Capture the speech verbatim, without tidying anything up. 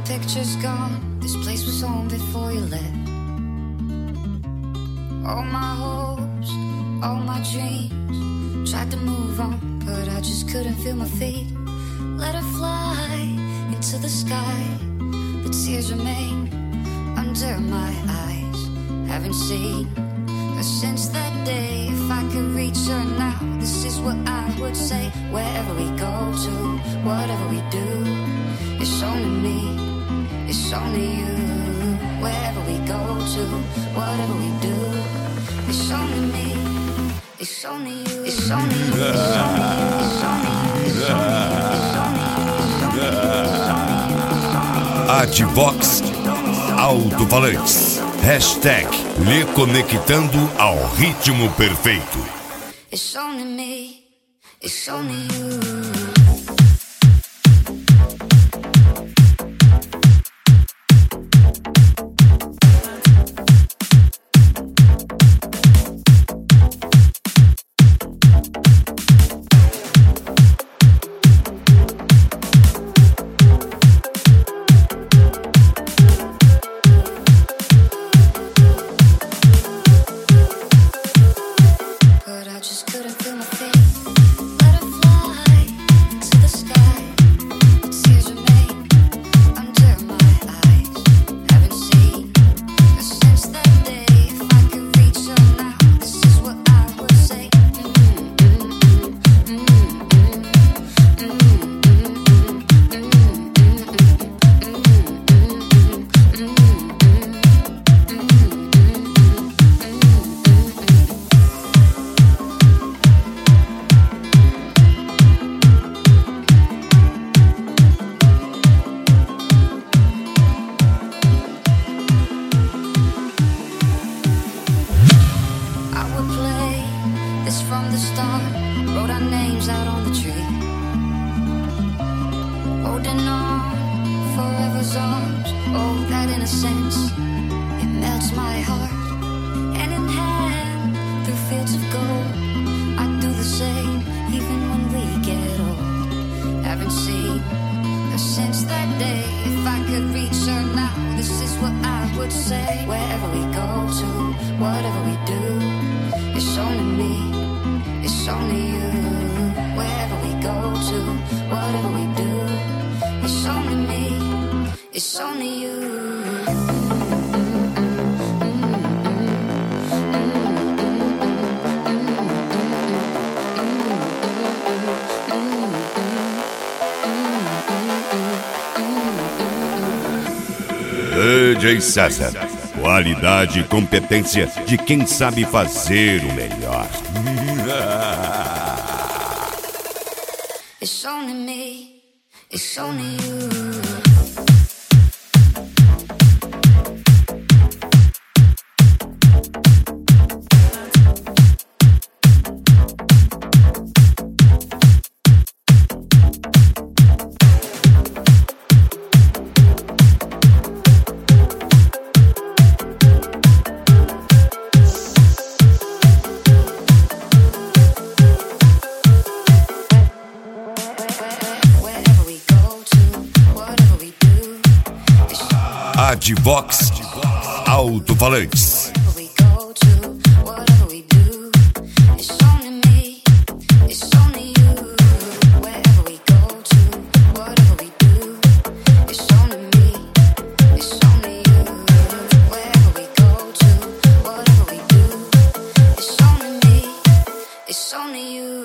picture's gone. This place was home before you left. All my hopes, all my dreams. Tried to move on, but I just couldn't feel my feet. Let her fly into the sky. The tears remain under my eyes. Haven't seen her since that day. If I could reach her now, this is what I would say. Wherever we go to, whatever we do, it's only me, it's only you. Wherever we go to, whatever we do, it's only me, it's only you. It's only you, it's only you, it's only you, it's only you, it's only you. Advox Alto-Falantes. Hashtag lhe conectando ao ritmo perfeito. It's only me, it's only you. D J César, qualidade e competência de quem sabe fazer o melhor. It's only me, it's only you. Advox Alto-Falantes. It's only you.